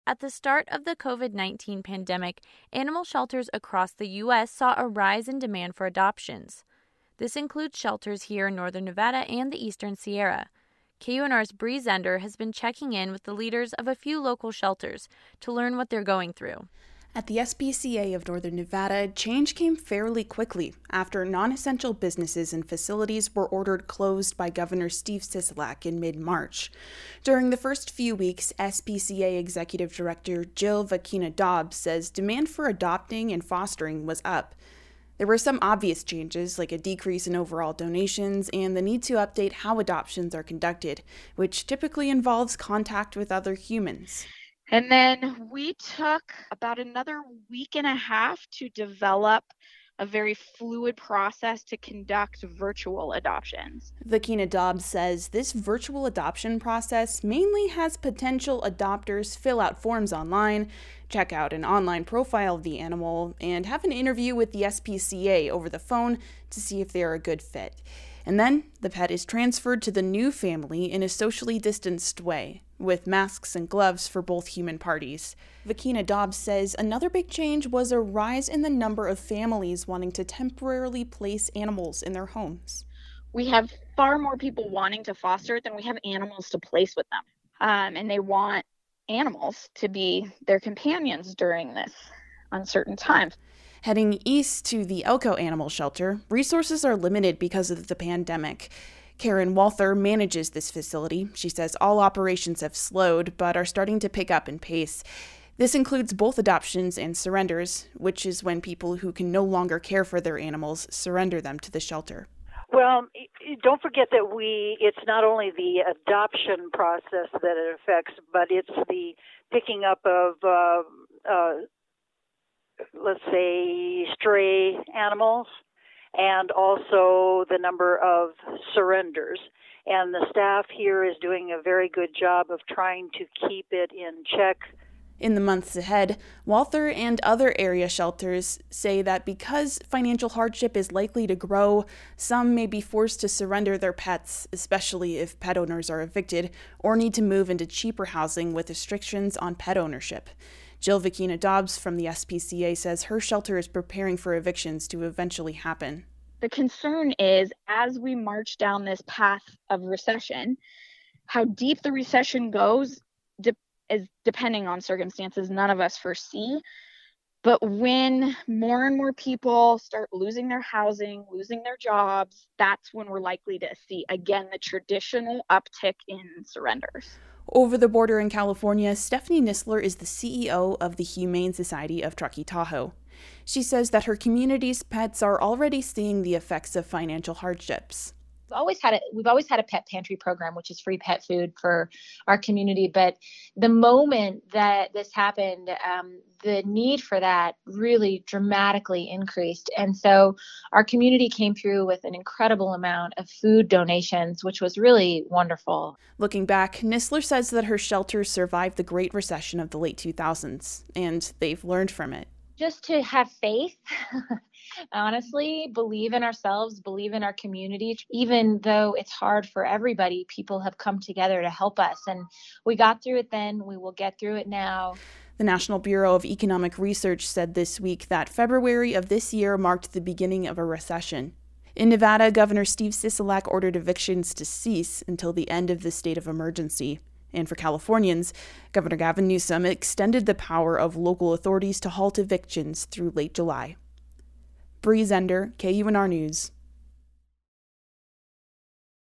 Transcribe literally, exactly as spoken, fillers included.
At the start of the covid nineteen pandemic, animal shelters across the U S saw a rise in demand for adoptions. This includes shelters here in northern Nevada and the eastern Sierra. K U N R's Bree Zender has been checking in with the leaders of a few local shelters to learn what they're going through. At the S P C A of Northern Nevada, change came fairly quickly after non-essential businesses and facilities were ordered closed by Governor Steve Sisolak in mid-March. During the first few weeks, S P C A Executive Director Jill Vakina Dobbs says demand for adopting and fostering was up. There were some obvious changes, like a decrease in overall donations and the need to update how adoptions are conducted, which typically involves contact with other humans. And then we took about another week and a half to develop a very fluid process to conduct virtual adoptions. Vakina Dobbs says this virtual adoption process mainly has potential adopters fill out forms online, check out an online profile of the animal, and have an interview with the S P C A over the phone to see if they are a good fit. And then the pet is transferred to the new family in a socially distanced way, with masks and gloves for both human parties. Vakina Dobbs says another big change was a rise in the number of families wanting to temporarily place animals in their homes. We have far more people wanting to foster than we have animals to place with them. Um, and they want animals to be their companions during this uncertain time. Heading east to the Elko Animal Shelter, resources are limited because of the pandemic. Karen Walther manages this facility. She says all operations have slowed, but are starting to pick up in pace. This includes both adoptions and surrenders, which is when people who can no longer care for their animals surrender them to the shelter. Well, don't forget that we, it's not only the adoption process that it affects, but it's the picking up of, uh, uh, let's say, stray animals, and also the number of surrenders. And the staff here is doing a very good job of trying to keep it in check. In the months ahead, Walther and other area shelters say that because financial hardship is likely to grow, some may be forced to surrender their pets, especially if pet owners are evicted or need to move into cheaper housing with restrictions on pet ownership. Jill Vakina Dobbs from the S P C A says her shelter is preparing for evictions to eventually happen. The concern is, as we march down this path of recession, how deep the recession goes de- is depending on circumstances none of us foresee. But when more and more people start losing their housing, losing their jobs, that's when we're likely to see, again, the traditional uptick in surrenders. Over the border in California, Stephanie Nisler is the C E O of the Humane Society of Truckee Tahoe. She says that her community's pets are already seeing the effects of financial hardships. We've always had a we've always had a pet pantry program, which is free pet food for our community. But the moment that this happened, um, the need for that really dramatically increased. And so our community came through with an incredible amount of food donations, which was really wonderful. Looking back, Nisler says that her shelter survived the Great Recession of the late two thousands, and they've learned from it. Just to have faith, honestly, believe in ourselves, believe in our community. Even though it's hard for everybody, people have come together to help us. And we got through it then. We will get through it now. The National Bureau of Economic Research said this week that February of this year marked the beginning of a recession. In Nevada, Governor Steve Sisolak ordered evictions to cease until the end of the state of emergency. And for Californians, Governor Gavin Newsom extended the power of local authorities to halt evictions through late July. Bree Zender, K U N R News.